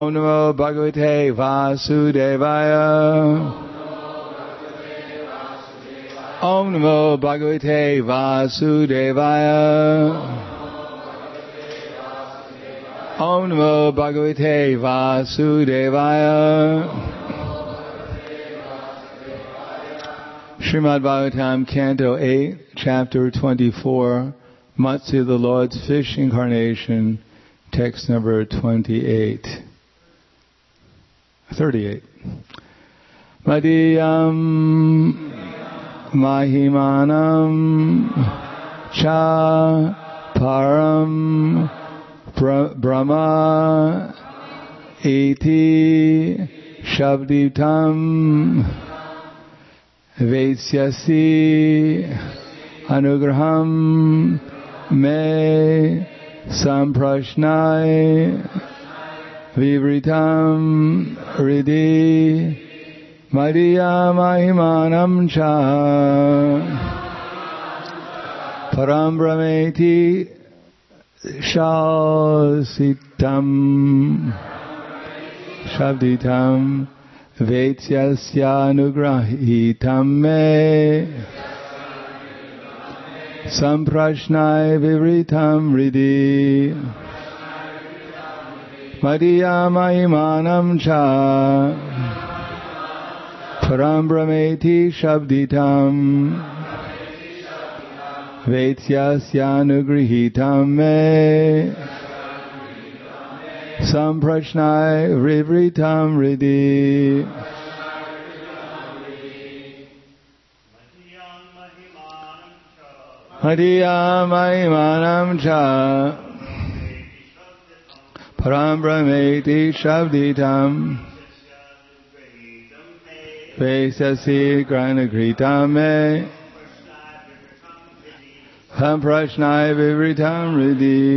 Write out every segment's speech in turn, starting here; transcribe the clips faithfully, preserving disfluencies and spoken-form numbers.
Om Namo Bhagavate Vasudevaya. Om Namo Bhagavate Vasudevaya. Om Namo Bhagavate Vasudevaya. Srimad Bhagavatam, Canto eight, Chapter twenty-four, Matsya, the Lord's Fish Incarnation, text number twenty-eight. thirty-eight. Madhyam Mahimanam Cha Param Brahma Iti Shabditam Vaisyasi Anugraham Me Samprashnai Vivritam Ridi Madhya Mahimanam Cha Param Brahmeti Shalsitam Shabditam Vaisyasya Nugrahitam Me Samprashnai Vivritam Ridi Madhya Mahimanam Cha Param Brahmeti Shabditam Vaisyasya Nugrahitam Me Samprashnai Vivritam Ridi Madhya Mahimanam Cha Param Brahmeti Shabditam Vaisasi Granagritam Me Samprashnai Vivritam Ridi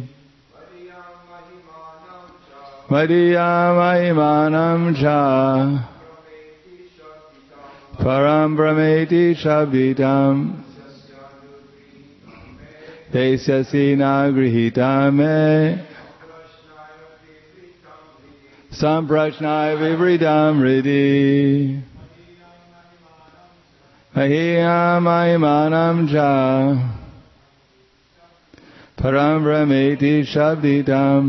Madhya Mahimanam Cha Param Brahmeti Shabditam Vaisasi Nagrihitam Me Samprashnai Vivritam Ridi Madhya Mahimanam Cha Param Brahmeti Shabditam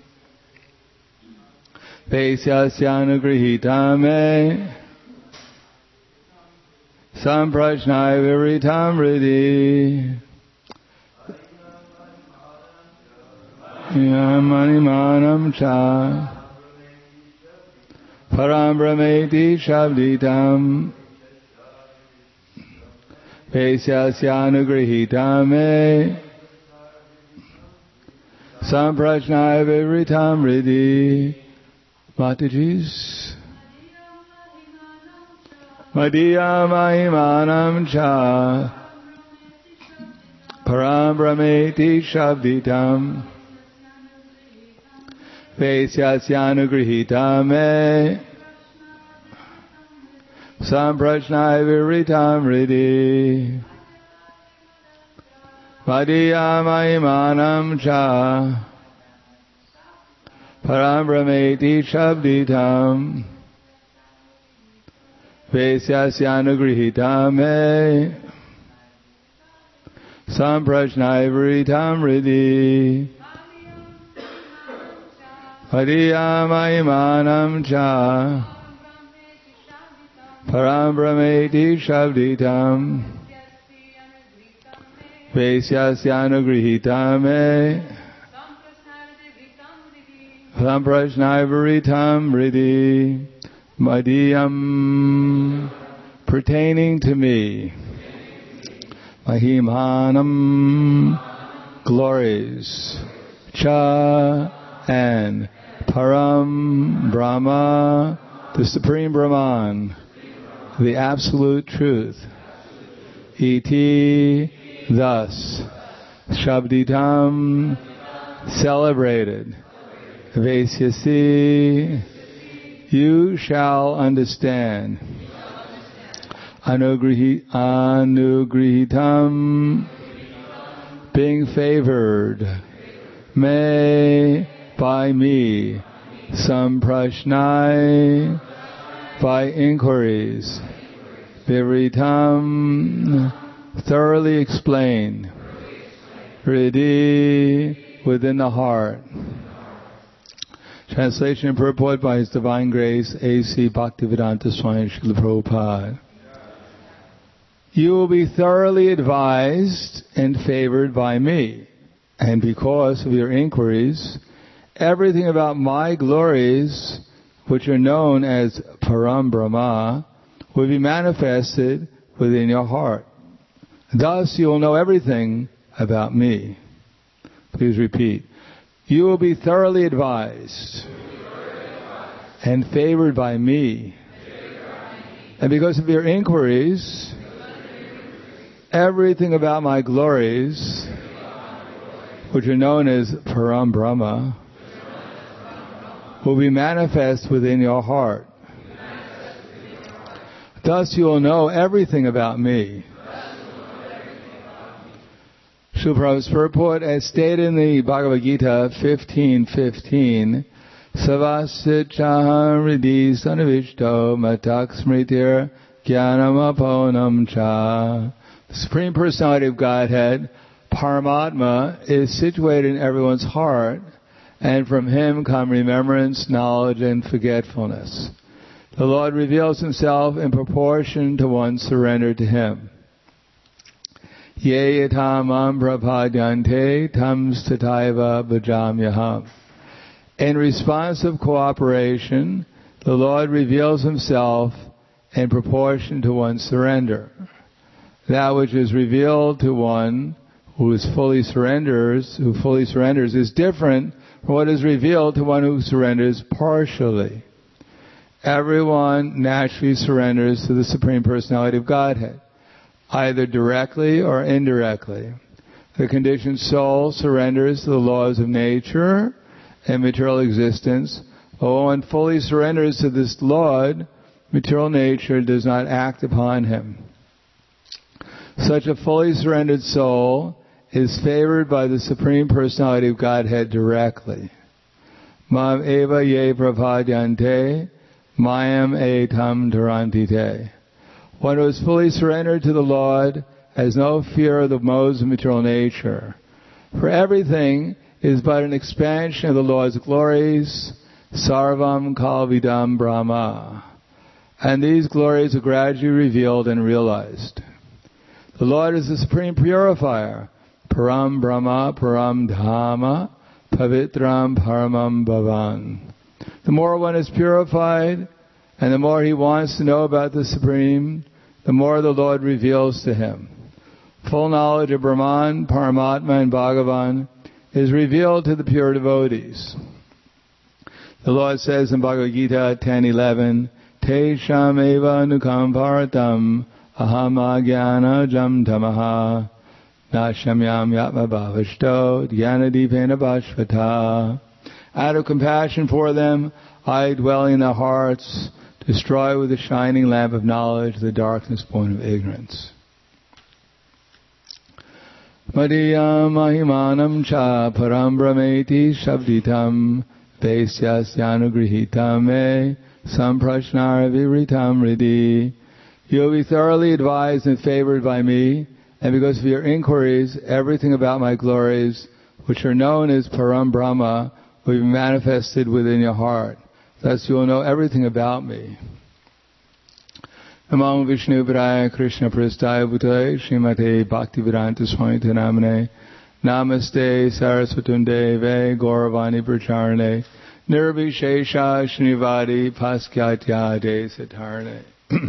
Vaisyasya Nugrahitam Me Samprashnai Vivritam Ridi Madhya Mahimanam Cha Param Brahmeti Shabditam Vaisyasya Nugrahitam Me Samprashnai Vivritam Ridi. Mataji's Madhya Mahimanam Cha Param Brahmeti Shabditam Vaisyasya Nugrahitam Me Samprashnai Vivritam Ridi Madhya Mahimanam Cha Param Brahmeti Shabditam Vaisyasya Nugrahitam Me Samprashnai Vivritam Ridi Madhya Mahimanam Cha Param Brahmeti Shabditam Vaisyasya Nugrahitam Me Samprashnai Vivritam Ridi Madhyam pertaining to me Mahimanam glories Cha and Param Brahma the Supreme Brahman the Absolute Truth Iti thus Shabditam celebrated Vaisyasi you shall understand Anugrihi, Anugrihitam being favored May by me Samprashnai, by inquiries, Viritam, thoroughly explained, Hridi, within the heart. Translation and purport by His Divine Grace, A C Bhaktivedanta Swami Srila Prabhupada. You will be thoroughly advised and favored by me, and because of your inquiries, everything about my glories, which are known as Param Brahma, will be manifested within your heart. Thus you will know everything about me. Please repeat. You will be thoroughly advised and favored by me. And because of your inquiries, everything about my glories, which are known as Param Brahma, will be manifest within your heart. Thus you will know everything about me. Srila Prabhupada's purport, as stated in the Bhagavad Gita fifteen fifteen, Savasit chaham hridi sanavishto matak smritir jnanam aponam cha. The Supreme Personality of Godhead, Paramatma, is situated in everyone's heart, and from Him come remembrance, knowledge, and forgetfulness. The Lord reveals Himself in proportion to one's surrender to Him. Ye yatamam prapadyante tam stataiva bhajamyaham. In responsive cooperation, the Lord reveals Himself in proportion to one's surrender. That which is revealed to one who is fully surrenders, who fully surrenders, is different from what is revealed to one who surrenders partially. Everyone naturally surrenders to the Supreme Personality of Godhead, either directly or indirectly. The conditioned soul surrenders to the laws of nature and material existence, but when one fully surrenders to this Lord, material nature does not act upon him. Such a fully surrendered soul is favored by the Supreme Personality of Godhead directly. Mam eva ye prapadyante, mayam etam tarantite. One who is fully surrendered to the Lord has no fear of the modes of material nature. For everything is but an expansion of the Lord's glories, sarvam kalvidam brahma. And these glories are gradually revealed and realized. The Lord is the Supreme Purifier, Param Brahma, Param Dhamma, Pavitram Paramam Bhavan. The more one is purified, and the more he wants to know about the Supreme, the more the Lord reveals to him. Full knowledge of Brahman, Paramatma, and Bhagavan is revealed to the pure devotees. The Lord says in Bhagavad Gita ten eleven, Te sham eva nukam paratam aham agyana jam tamaha na shamyam yatma bhavashto dhyanadipena bhashvata. Out of compassion for them, I, dwelling in their hearts, destroy with the shining lamp of knowledge the darkness born of ignorance. Madhyam mahimanam cha param brahmeti shabditam vesyasyanu me samprashnara viritam ridi. You will be thoroughly advised and favored by me, and because of your inquiries, everything about my glories, which are known as Param Brahma, will be manifested within your heart. Thus you will know everything about me. Namo Vishnu Padaya Krishna Prasthaya Bhutale Srimate Bhaktivedanta Swami Namane Namaste Saraswatunde Ve Gauravani Pracharane Nirvishesha Shrivadi Paskatya De Satarne.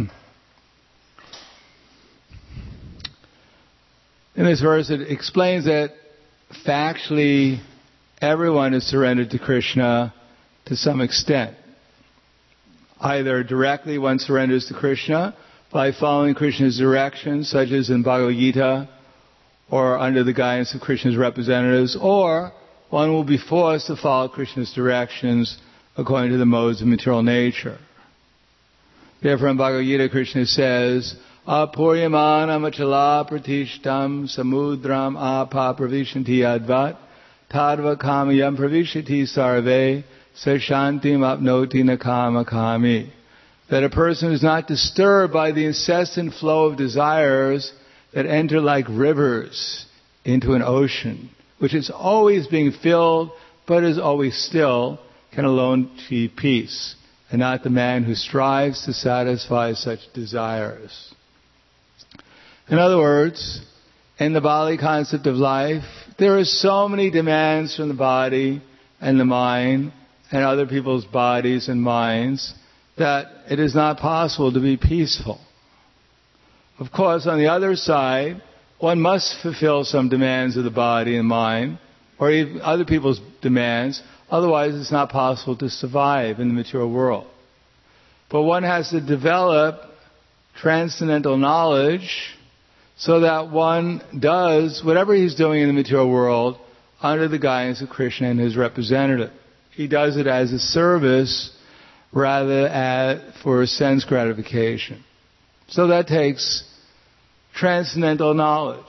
In this verse it explains that factually everyone is surrendered to Krishna to some extent. Either directly one surrenders to Krishna by following Krishna's directions, such as in Bhagavad Gita, or under the guidance of Krishna's representatives, or one will be forced to follow Krishna's directions according to the modes of material nature. Therefore in Bhagavad Gita, Krishna says, Apuryamana machala pratishtam samudram apa pravishanti advat tadva kamayam pravishati sarve sashantim apnoti nakama kami. That a person is not disturbed by the incessant flow of desires that enter like rivers into an ocean, which is always being filled, but is always still, can alone achieve peace, and not the man who strives to satisfy such desires. In other words, in the Bali concept of life, there are so many demands from the body and the mind and other people's bodies and minds that it is not possible to be peaceful. Of course, on the other side, one must fulfill some demands of the body and mind, or even other people's demands, otherwise it's not possible to survive in the material world. But one has to develop transcendental knowledge so that one does whatever he's doing in the material world under the guidance of Krishna and his representative. He does it as a service rather than for sense gratification. So that takes transcendental knowledge.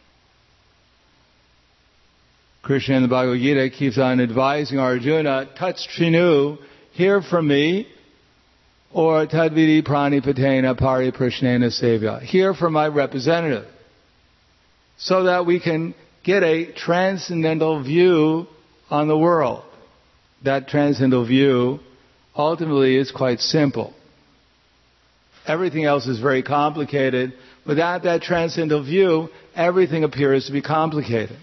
Krishna in the Bhagavad Gita keeps on advising Arjuna, Tat Shrinu, hear from me, or Tadvidi Pranipatena Pari Prashnena Sevya, hear from my representative, so that we can get a transcendental view on the world. That transcendental view ultimately is quite simple. Everything else is very complicated. Without that transcendental view, everything appears to be complicated.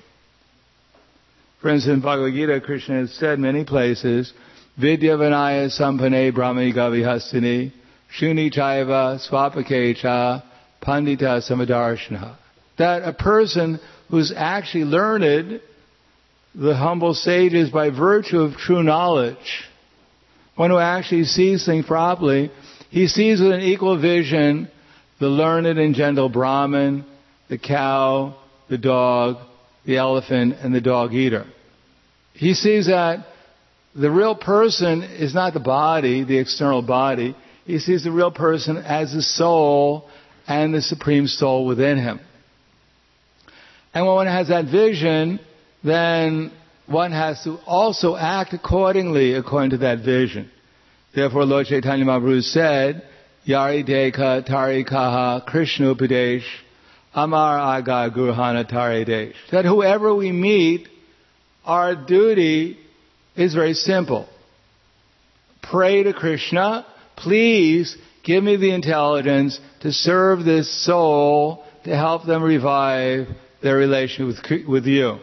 For instance, in Bhagavad Gita, Krishna has said many places, Vidya Vinaya Sampane Brahmi Gavihastini Shuni Chaiva Swapakecha Pandita Samadarshana. That a person who's actually learned, the humble sages, by virtue of true knowledge, one who actually sees things properly, he sees with an equal vision the learned and gentle Brahmin, the cow, the dog, the elephant, and the dog eater. He sees that the real person is not the body, the external body. He sees the real person as the soul and the supreme soul within him. And when one has that vision, then one has to also act accordingly, according to that vision. Therefore, Lord Chaitanya Mahaprabhu said, Yari Deka Tari Kaha Krishna Upadesh Amar Aga Gurhana Tari Desh. That whoever we meet, our duty is very simple. Pray to Krishna, please give me the intelligence to serve this soul, to help them revive their relation with, with you.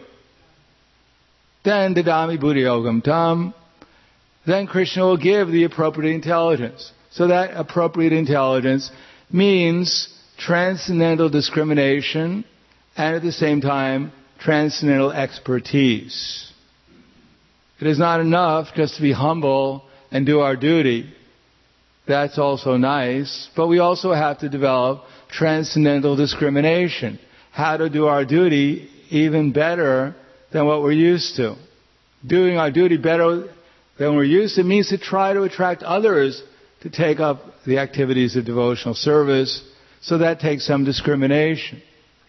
Then Dadami Buddhi Yogam Tam, then Krishna will give the appropriate intelligence. So that appropriate intelligence means transcendental discrimination and at the same time transcendental expertise. It is not enough just to be humble and do our duty. That's also nice, but we also have to develop transcendental discrimination. How to do our duty even better than what we're used to. Doing our duty better than we're used to means to try to attract others to take up the activities of devotional service. So that takes some discrimination.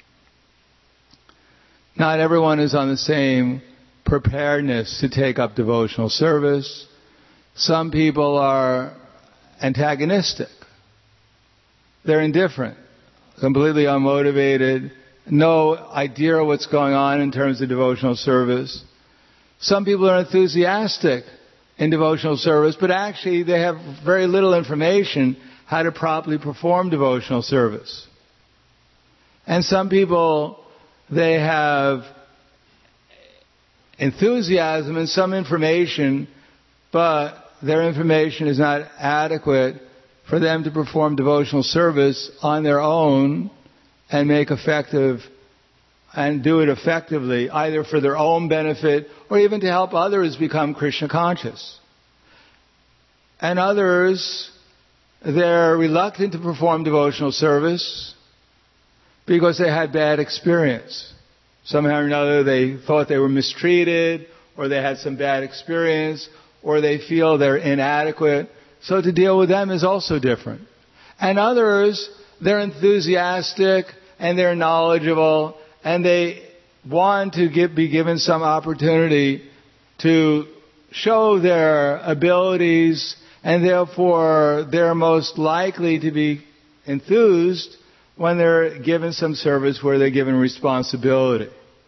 Not everyone is on the same preparedness to take up devotional service. Some people are antagonistic. They're indifferent, completely unmotivated, no idea what's going on in terms of devotional service. Some people are enthusiastic in devotional service, but actually they have very little information how to properly perform devotional service. And some people, they have enthusiasm and some information, but their information is not adequate for them to perform devotional service on their own and make effective and do it effectively, either for their own benefit or even to help others become Krishna conscious. And others, they're reluctant to perform devotional service because they had bad experience. Somehow or another they thought they were mistreated, or they had some bad experience, or they feel they're inadequate. So to deal with them is also different. And others, they're enthusiastic and they're knowledgeable and they want to give, be given some opportunity to show their abilities, and therefore they're most likely to be enthused when they're given some service where they're given responsibility.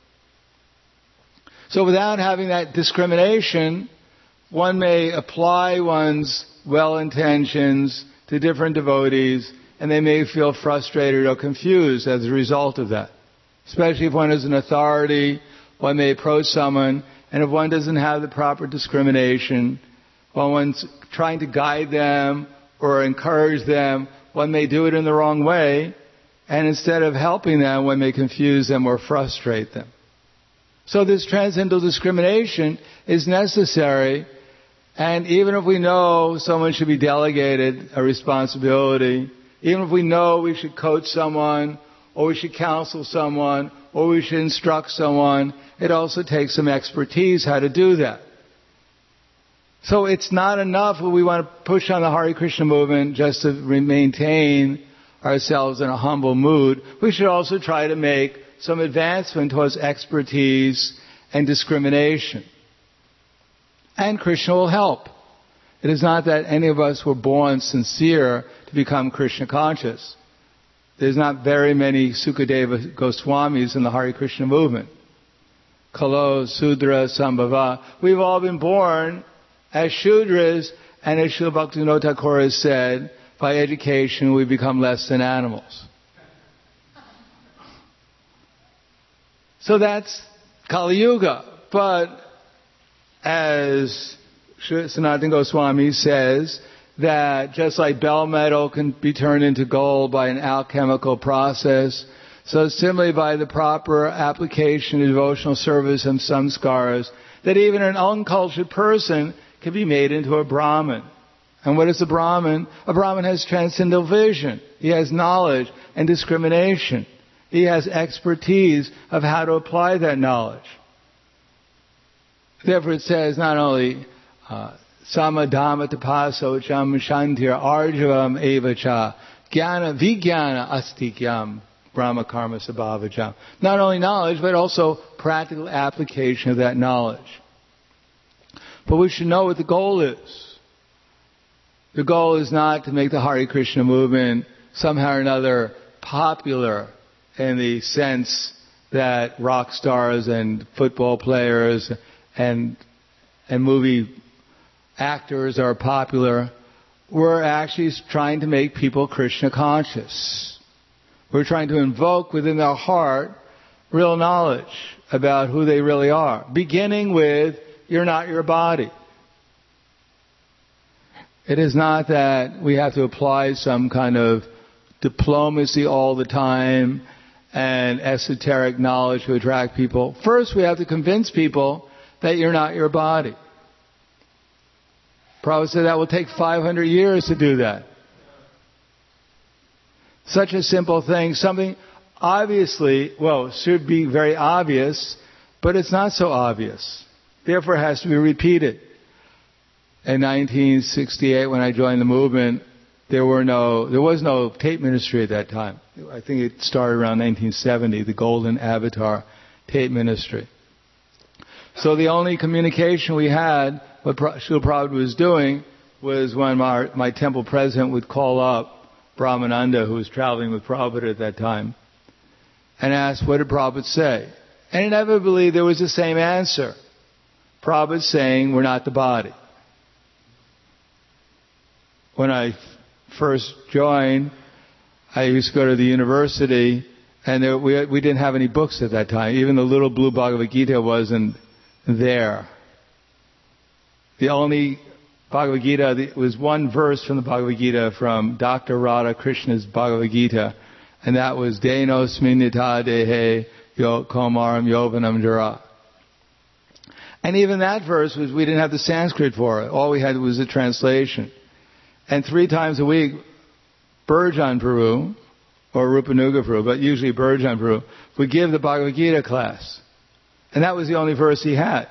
So without having that discrimination, one may apply one's well-intentions to different devotees, and they may feel frustrated or confused as a result of that. Especially if one is an authority, one may approach someone, and if one doesn't have the proper discrimination, while one's trying to guide them or encourage them, one may do it in the wrong way, and instead of helping them, one may confuse them or frustrate them. So this transcendental discrimination is necessary, and even if we know someone should be delegated a responsibility, even if we know we should coach someone, or we should counsel someone, or we should instruct someone, it also takes some expertise how to do that. So it's not enough when we want to push on the Hare Krishna movement just to maintain ourselves in a humble mood. We should also try to make some advancement towards expertise and discrimination. And Krishna will help. It is not that any of us were born sincere to become Krishna conscious. There's not very many Sukadeva Goswamis in the Hare Krishna movement. Kalo, Sudra, Sambhava. We've all been born as Shudras, and as Srila Bhaktivinoda Thakur has said, by education we become less than animals. So that's Kali Yuga. But as Sanatana Goswami says, that just like bell metal can be turned into gold by an alchemical process, so similarly by the proper application of devotional service and samskaras, that even an uncultured person can be made into a Brahmin. And what is a Brahmin? A Brahmin has transcendental vision. He has knowledge and discrimination. He has expertise of how to apply that knowledge. Therefore it says not only uh, Samadhamma tapaso cham shantir arjavam evacha jnana vijnana astikyam brahma karma sabhavajam. Not only knowledge, but also practical application of that knowledge. But we should know what the goal is. The goal is not to make the Hare Krishna movement somehow or another popular in the sense that rock stars and football players and and movie actors are popular. We're actually trying to make people Krishna conscious. We're trying to invoke within their heart real knowledge about who they really are, beginning with, you're not your body. It is not that we have to apply some kind of diplomacy all the time and esoteric knowledge to attract people. First, we have to convince people that you're not your body. Prabhupada said that will take five hundred years to do that. Such a simple thing, something obviously, well, should be very obvious, but it's not so obvious. Therefore, it has to be repeated. In nineteen sixty-eight, when I joined the movement, there were no, there was no tape ministry at that time. I think it started around nineteen seventy, the Golden Avatar tape ministry. So the only communication we had, what Srila Prabhupada was doing, was when my, my temple president would call up Brahmananda, who was traveling with Prabhupada at that time, and ask, what did Prabhupada say? And inevitably there was the same answer. Prabhupada saying, we're not the body. When I f- first joined, I used to go to the university, and there, we, we didn't have any books at that time. Even the little blue Bhagavad Gita wasn't there. The only Bhagavad Gita, there was one verse from the Bhagavad Gita from Doctor Radha Krishna's Bhagavad Gita, and that was Denosmin nita dehe yo komaram yovanam jara. And even that verse was, we didn't have the Sanskrit for it. All we had was a translation. And three times a week, Burjan Prabhu, or Rupanuga Prabhu, but usually Burjan Prabhu, would give the Bhagavad Gita class. And that was the only verse he had.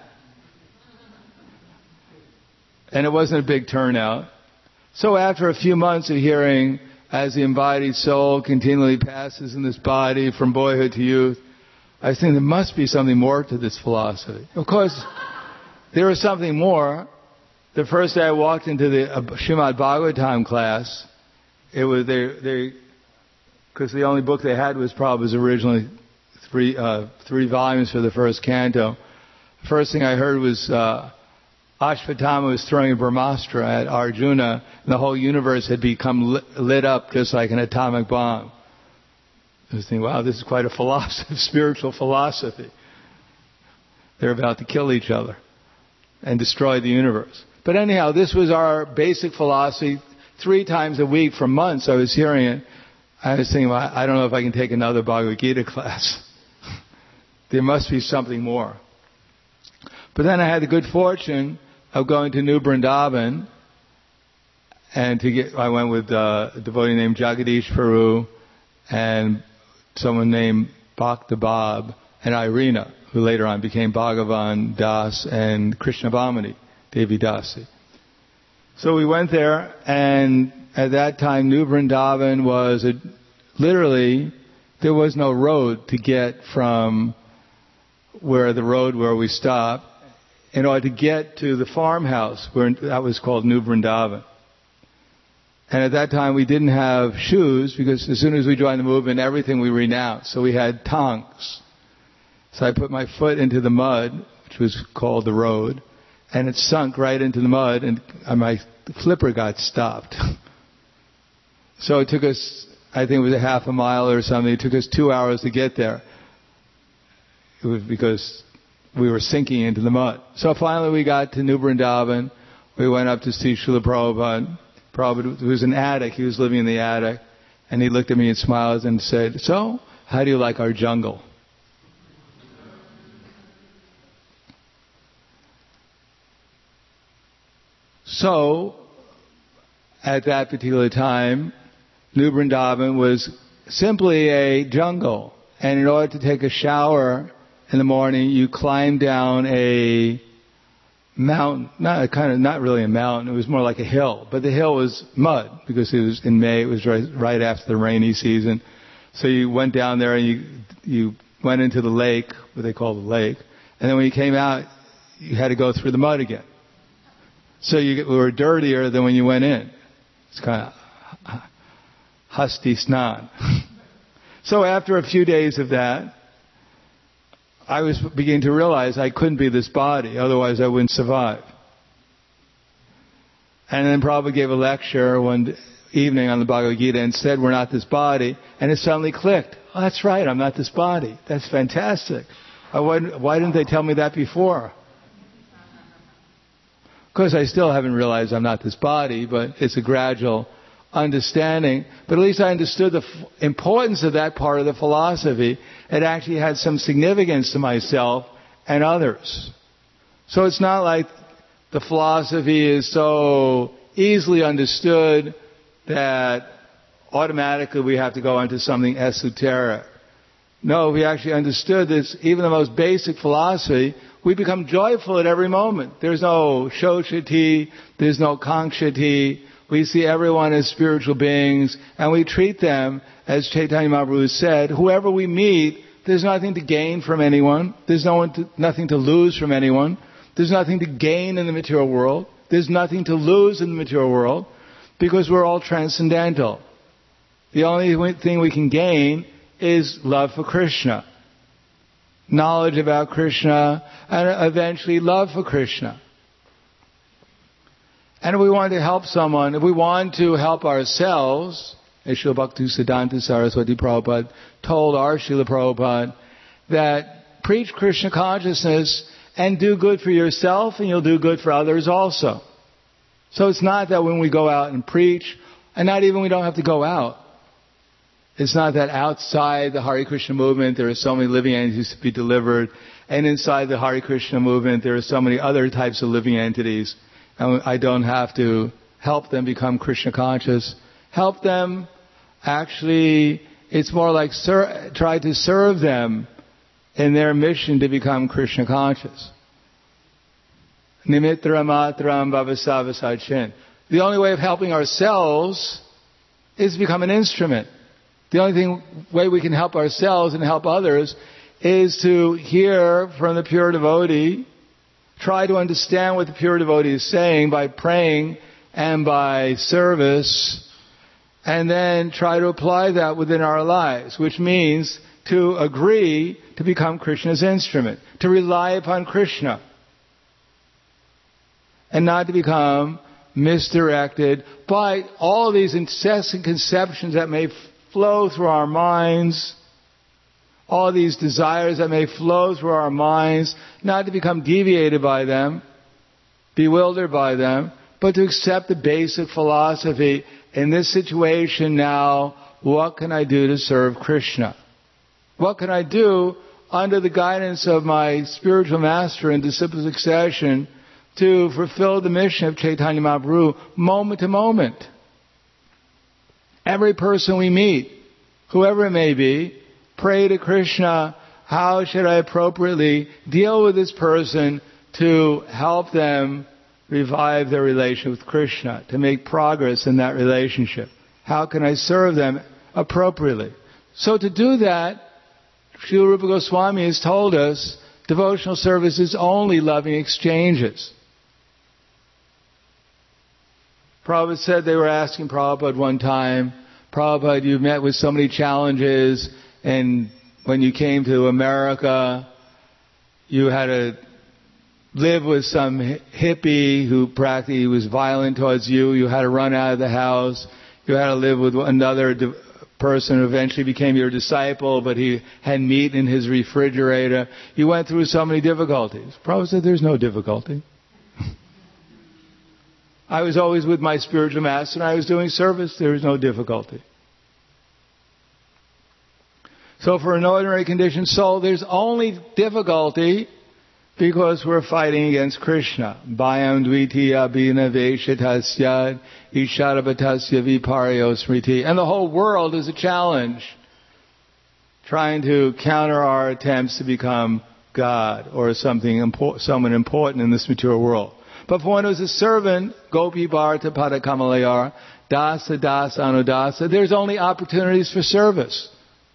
And it wasn't a big turnout. So after a few months of hearing, as the embodied soul continually passes in this body from boyhood to youth, I was thinking there must be something more to this philosophy. Of course, there was something more. The first day I walked into the uh, Srimad Bhagavatam class, it was they they because the only book they had was Prabhupada's originally three uh, three volumes for the first canto. First thing I heard was uh, Ashvatthama was throwing a Brahmastra at Arjuna, and the whole universe had become lit, lit up just like an atomic bomb. I was thinking, wow, this is quite a philosophy, spiritual philosophy. They're about to kill each other and destroy the universe. But anyhow, this was our basic philosophy. Three times a week for months I was hearing it. I was thinking, well, I don't know if I can take another Bhagavad Gita class. There must be something more. But then I had the good fortune of going to New Vrindavan, and to get, I went with uh, a devotee named Jagadish Paru and someone named Bhakta Bab and Irina, who later on became Bhagavan Das and Krishna Vamani, Devi Dasi. So we went there, and at that time New Vrindavan was a, literally, there was no road to get from where the road where we stopped in order to get to the farmhouse, where that was called New Vrindavan. And at that time we didn't have shoes, because as soon as we joined the movement, everything we renounced. So we had tongs. So I put my foot into the mud, which was called the road, and it sunk right into the mud, and my flipper got stopped. So it took us, I think it was a half a mile or something, it took us two hours to get there. It was because we were sinking into the mud. So finally we got to New Vrindavan. We went up to see Srila Prabhupada. Prabhupada was an attic. He was living in the attic. And he looked at me and smiled and said, so, how do you like our jungle? So, at that particular time, New Vrindavan was simply a jungle. And in order to take a shower in the morning, you climb down a mountain, not a kind of, not really a mountain, it was more like a hill. But the hill was mud, because it was in May, it was right, right after the rainy season. So you went down there and you you went into the lake, what they call the lake, and then when you came out, you had to go through the mud again. So you were dirtier than when you went in. It's kind of hasti snan. So after a few days of that, I was beginning to realize I couldn't be this body, otherwise I wouldn't survive. And then Prabhupada gave a lecture one evening on the Bhagavad Gita and said, we're not this body, and it suddenly clicked. Oh, that's right, I'm not this body. That's fantastic. Why didn't they tell me that before? Of course, I still haven't realized I'm not this body, but it's a gradual understanding. But at least I understood the f- importance of that part of the philosophy. It actually had some significance to myself and others. So it's not like the philosophy is so easily understood that automatically we have to go into something esoteric. No, we actually understood this, even the most basic philosophy, we become joyful at every moment. There's no shoshati, there's no kankshati. We see everyone as spiritual beings, and we treat them, as Chaitanya Mahaprabhu said, whoever we meet, there's nothing to gain from anyone. There's no one to, nothing to lose from anyone. There's nothing to gain in the material world. There's nothing to lose in the material world, because we're all transcendental. The only thing we can gain is love for Krishna, knowledge about Krishna, and eventually love for Krishna. And if we want to help someone, if we want to help ourselves, as Srila Bhaktisiddhanta Saraswati Prabhupada told our Srila Prabhupada, that preach Krishna consciousness and do good for yourself, and you'll do good for others also. So it's not that when we go out and preach, and not even we don't have to go out. It's not that outside the Hare Krishna movement there are so many living entities to be delivered, and inside the Hare Krishna movement there are so many other types of living entities, and I don't have to help them become Krishna conscious. Help them, actually, it's more like ser- try to serve them in their mission to become Krishna conscious. Nimitra matram bhavasavasachin. The only way of helping ourselves is to become an instrument. The only thing, way we can help ourselves and help others is to hear from the pure devotee, try to understand what the pure devotee is saying by praying and by service, and then try to apply that within our lives, which means to agree to become Krishna's instrument, to rely upon Krishna, and not to become misdirected by all these incessant conceptions that may flow through our minds, all these desires that may flow through our minds, not to become deviated by them, bewildered by them, but to accept the basic philosophy. In this situation now, what can I do to serve Krishna? What can I do under the guidance of my spiritual master and disciple succession to fulfill the mission of Chaitanya Mahaprabhu moment to moment? Every person we meet, whoever it may be, pray to Krishna, how should I appropriately deal with this person to help them revive their relationship with Krishna, to make progress in that relationship? How can I serve them appropriately? So to do that, Srila Rupa Goswami has told us devotional service is only loving exchanges. Prabhupada said, they were asking Prabhupada one time, Prabhupada, you've met with so many challenges, and when you came to America, you had to live with some hippie who practically was violent towards you. You had to run out of the house. You had to live with another person who eventually became your disciple, but he had meat in his refrigerator. You went through so many difficulties. Prabhupada said, there's no difficulty. I was always with my spiritual master and I was doing service. There was no difficulty. So for an ordinary conditioned soul, there's only difficulty because we're fighting against Krishna. Bhayam dvitiya bhina veshatasya isharabatasya viparyo smriti. And the whole world is a challenge, trying to counter our attempts to become God or something impor- someone important in this material world. But for one who's a servant, gopi bharata padakamalayar, dasa dasa anudasa, there's only opportunities for service.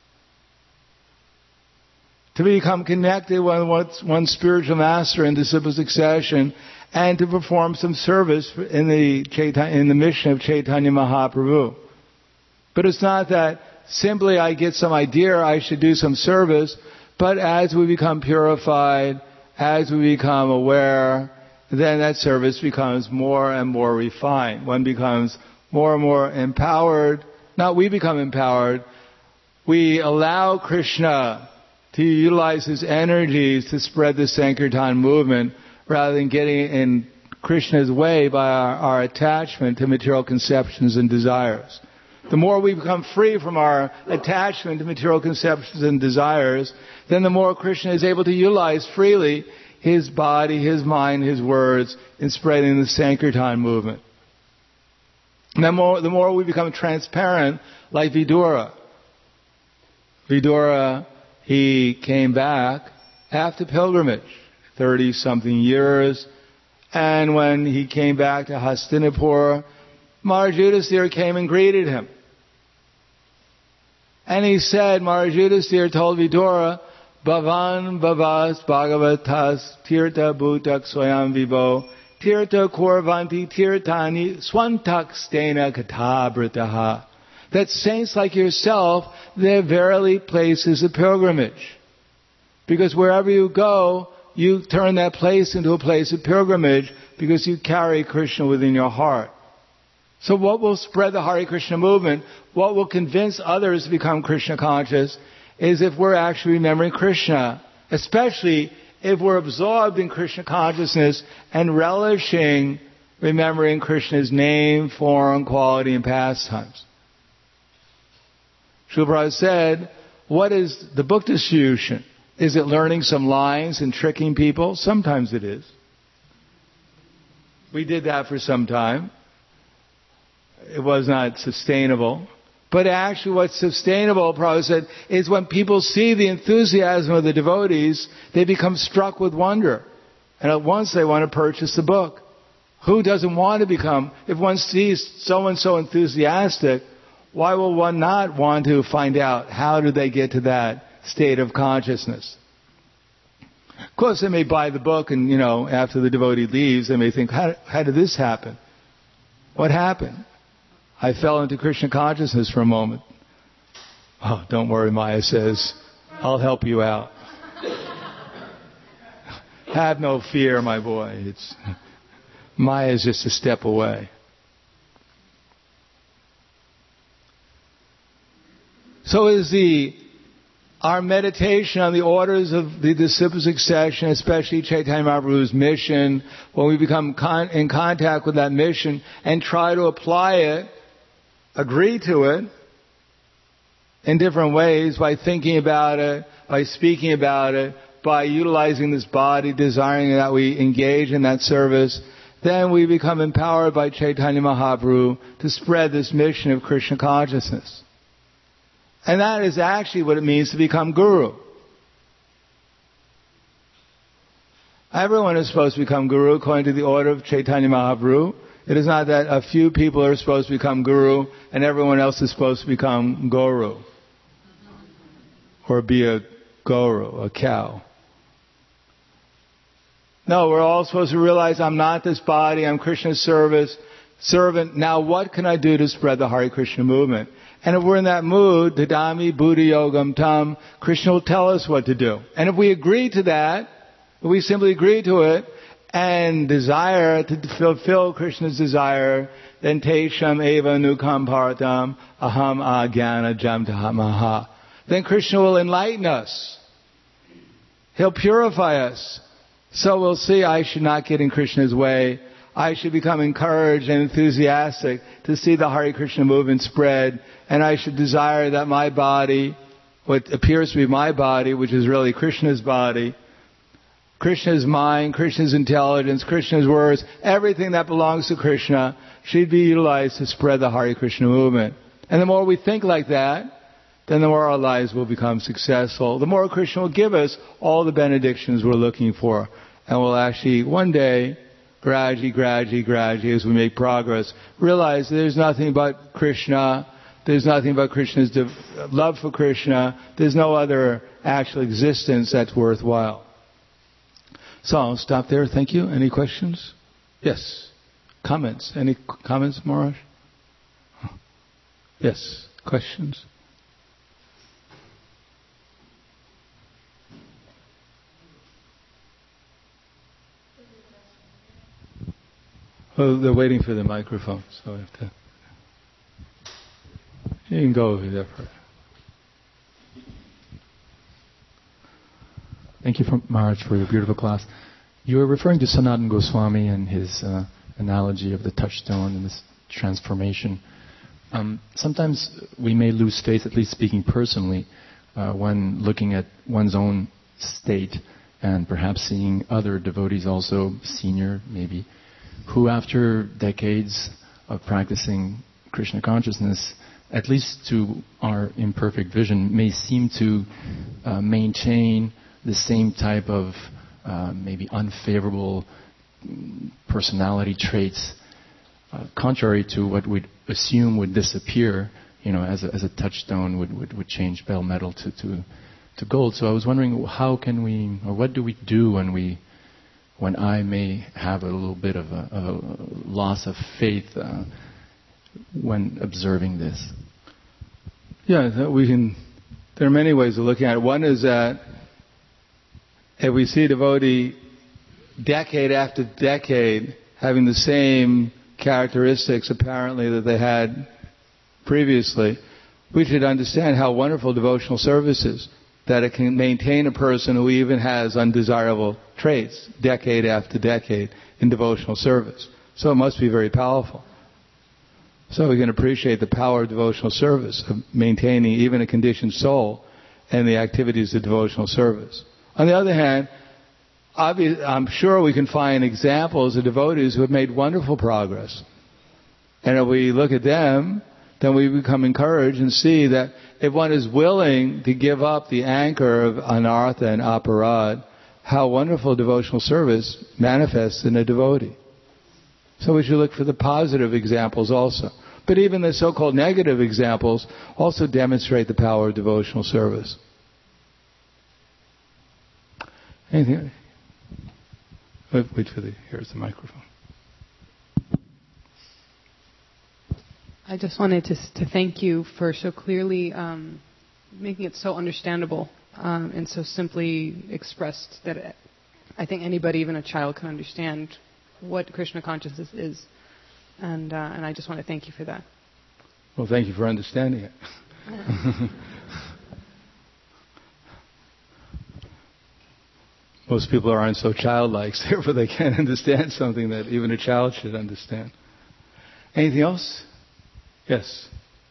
To become connected with one's spiritual master and disciple succession, and to perform some service in the Chaitanya, in the mission of Chaitanya Mahaprabhu. But it's not that simply I get some idea I should do some service, but as we become purified, as we become aware, then that service becomes more and more refined. One becomes more and more empowered. Not we become empowered. We allow Krishna to utilize his energies to spread the Sankirtan movement rather than getting in Krishna's way by our, our attachment to material conceptions and desires. The more we become free from our attachment to material conceptions and desires, then the more Krishna is able to utilize freely his body, his mind, his words in spreading the Sankirtan movement. And the more, the more we become transparent, like Vidura. Vidura, he came back after pilgrimage, thirty-something years, and when he came back to Hastinapur, Maharaj Yudhisthira came and greeted him. And he said, Maharaj Yudhisthira told Vidura, Bhavan Bhavas Bhagavatas Tirtha Bhutak Swayam Vibo Tirtha Korvanti Tirtani Swantak Stena Katabritaha. That saints like yourself, they're verily places of pilgrimage. Because wherever you go, you turn that place into a place of pilgrimage because you carry Krishna within your heart. So what will spread the Hare Krishna movement, what will convince others to become Krishna conscious, is if we're actually remembering Krishna, especially if we're absorbed in Krishna consciousness and relishing remembering Krishna's name, form, quality, and pastimes. Srila Prabhupada said, what is the book distribution? Is it learning some lines and tricking people? Sometimes it is. We did that for some time. It was not sustainable. But actually what's sustainable, Prabhupada said, is when people see the enthusiasm of the devotees, they become struck with wonder. And at once they want to purchase the book. Who doesn't want to become, if one sees someone so enthusiastic, why will one not want to find out how do they get to that state of consciousness? Of course, they may buy the book and, you know, after the devotee leaves, they may think, how, how did this happen? What happened? I fell into Krishna consciousness for a moment. Oh, don't worry, Maya says. I'll help you out. Have no fear, my boy. It's Maya is just a step away. So is the our meditation on the orders of the disciple succession, especially Chaitanya Mahaprabhu's mission, when we become con- in contact with that mission and try to apply it, agree to it in different ways, by thinking about it, by speaking about it, by utilizing this body, desiring that we engage in that service, then we become empowered by Chaitanya Mahaprabhu to spread this mission of Krishna consciousness. And that is actually what it means to become guru. Everyone is supposed to become guru according to the order of Chaitanya Mahaprabhu. It is not that a few people are supposed to become guru and everyone else is supposed to become guru. Or be a guru, a cow. No, we're all supposed to realize I'm not this body, I'm Krishna's service, servant. Now what can I do to spread the Hare Krishna movement? And if we're in that mood, Dadami Buddhi Yogam Tam, Krishna will tell us what to do. And if we agree to that, if we simply agree to it and desire to fulfill Krishna's desire, then Tesham Eva Nukam Paratam Aham Agyana Jamtahamaha. Then Krishna will enlighten us. He'll purify us. So we'll see I should not get in Krishna's way. I should become encouraged and enthusiastic to see the Hare Krishna movement spread. And I should desire that my body, what appears to be my body, which is really Krishna's body, Krishna's mind, Krishna's intelligence, Krishna's words, everything that belongs to Krishna should be utilized to spread the Hare Krishna movement. And the more we think like that, then the more our lives will become successful. The more Krishna will give us all the benedictions we're looking for. And we'll actually, one day, gradually, gradually, gradually, as we make progress, realize there's nothing but Krishna. There's nothing but Krishna's love for Krishna. There's no other actual existence that's worthwhile. So I'll stop there. Thank you. Any questions? Yes. Comments? Any comments, Maharaj? Yes. Questions? Oh, they're waiting for the microphone, so I have to... You can go over there first. Thank you, for, Maharaj, for your beautiful class. You were referring to Sanatana Goswami and his uh, analogy of the touchstone and this transformation. Um, sometimes we may lose faith, at least speaking personally, uh, when looking at one's own state and perhaps seeing other devotees also, senior maybe, who after decades of practicing Krishna consciousness, at least to our imperfect vision, may seem to uh, maintain the same type of uh, maybe unfavorable personality traits, uh, contrary to what we'd assume would disappear, you know, as a, as a touchstone would, would, would change bell metal to, to, to gold. So I was wondering, how can we, or what do we do when we when I may have a little bit of a, a loss of faith uh, when observing this? Yeah, we can. There are many ways of looking at it. One is that if we see a devotee decade after decade having the same characteristics apparently that they had previously, we should understand how wonderful devotional service is. That it can maintain a person who even has undesirable traits decade after decade in devotional service. So it must be very powerful. So we can appreciate the power of devotional service, of maintaining even a conditioned soul and the activities of devotional service. On the other hand, obviously, I'm sure we can find examples of devotees who have made wonderful progress. And if we look at them, then we become encouraged and see that if one is willing to give up the anchor of anartha and aparad, how wonderful devotional service manifests in a devotee. So we should look for the positive examples also. But even the so-called negative examples also demonstrate the power of devotional service. Anything? Wait, wait for the, here's the microphone. I just wanted to to thank you for so clearly um, making it so understandable um, and so simply expressed that it, I think anybody, even a child, can understand what Krishna consciousness is. And uh, and I just want to thank you for that. Well, thank you for understanding it. Most people aren't so childlike, therefore they can't understand something that even a child should understand. Anything else? Yes.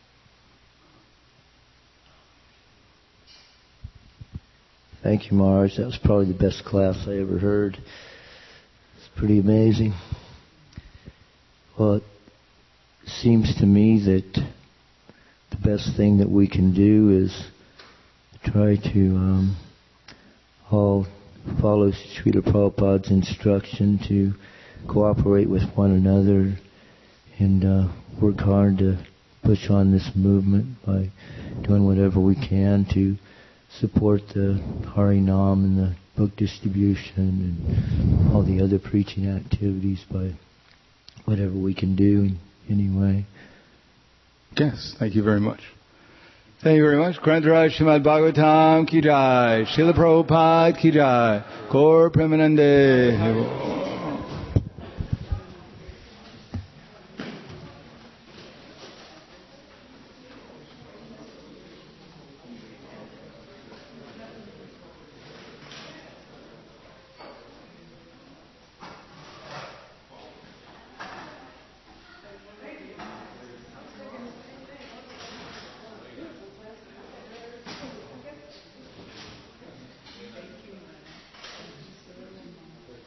Thank you, Maharaj. That was probably the best class I ever heard. It's pretty amazing. Well, it seems to me that the best thing that we can do is try to um, all follow Srila Prabhupada's instruction to cooperate with one another and uh, work hard to push on this movement by doing whatever we can to support the Harinam and the book distribution and all the other preaching activities by whatever we can do in any way. Yes, thank you very much. Thank you very much. Grantaraj Srimad Bhagavatam ki jai, Srila Prabhupada ki jai, Gaur Premanande.